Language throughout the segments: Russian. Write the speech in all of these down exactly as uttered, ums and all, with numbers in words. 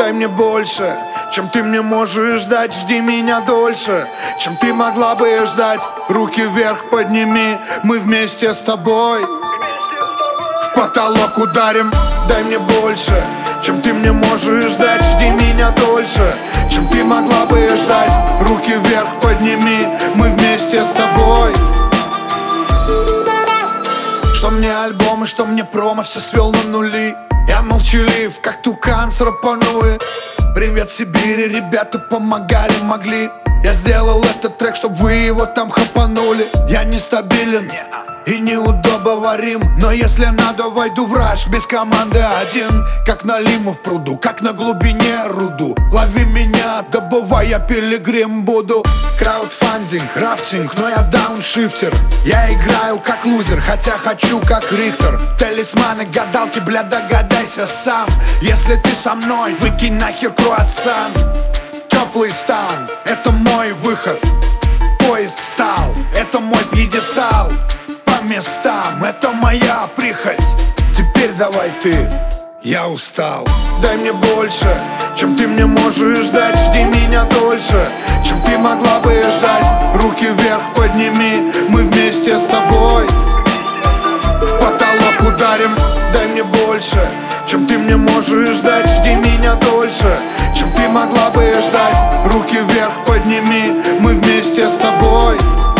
дай мне больше, чем ты мне можешь дать. Жди меня дольше, чем ты могла бы ждать. Руки вверх подними, мы вместе с тобой в потолок ударим. Дай мне больше, чем ты мне можешь дать. Жди меня дольше, чем ты могла бы ждать. Руки вверх подними, мы вместе с тобой. Что мне альбомы, что мне промо, все свел на нули. Я молчалив, как тукан с рапануи. Привет Сибири, ребята помогали, могли. Я сделал этот трек, чтоб вы его там хапанули. Я нестабилен и неудобоварим, но если надо, войду в раж без команды один. Как налима в пруду, как на глубине руду. Лови меня, добывай, я пилигрим буду. Краудфандинг, рафтинг, но я дауншифтер. Я играю как лузер, хотя хочу как Рихтер. Талисманы, гадалки, бля, догадайся сам. Если ты со мной, выкинь нахер круассан. Теплый стан, это мой выход. Поезд встал, это мой пьедестал. По местам, это моя прихоть. Теперь давай ты, я устал. Дай мне больше, чем ты мне можешь дать. Жди меня дольше, чем ты могла бы ждать. Руки вверх подними, мы вместе с тобой в потолок ударим. Дай мне больше, чем ты мне можешь дать. Жди меня дольше, чем ты могла бы ждать. Руки вверх подними, мы вместе с тобой.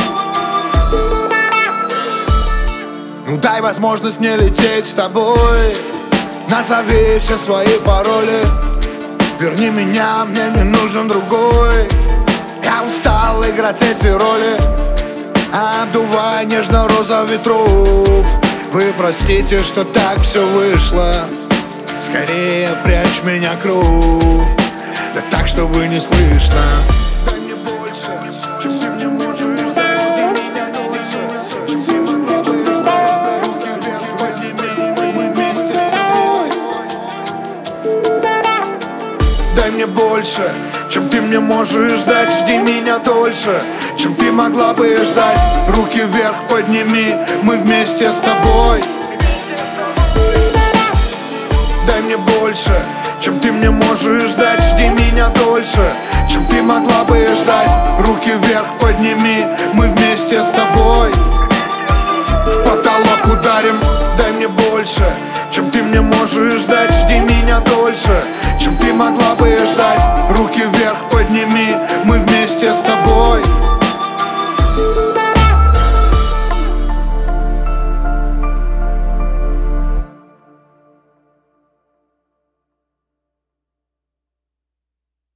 Ну дай возможность мне лететь с тобой. Назови все свои пароли. Верни меня, мне не нужен другой. Я устал играть эти роли. Обдувай нежно-роза ветров. Вы простите, что так все вышло. Скорее прячь меня кровь, да так, чтобы не слышно. Дай мне больше, чем ты мне можешь дать. Жди меня дольше, чем ты могла бы ждать. Руки вверх подними, мы вместе с тобой. Дай мне больше, чем ты мне можешь дать. Жди меня дольше, чем ты могла бы ждать. Руки вверх подними, мы вместе с тобой. Дай мне больше, чем ты мне можешь дать. Жди меня дольше, чем ты могла бы ждать. Руки вверх подними, мы вместе с тобой в потолок ударим. Дай мне больше, чем ты мне можешь дать. Жди меня дольше, чем ты могла бы ждать. Руки вверх подними, мы вместе с тобой.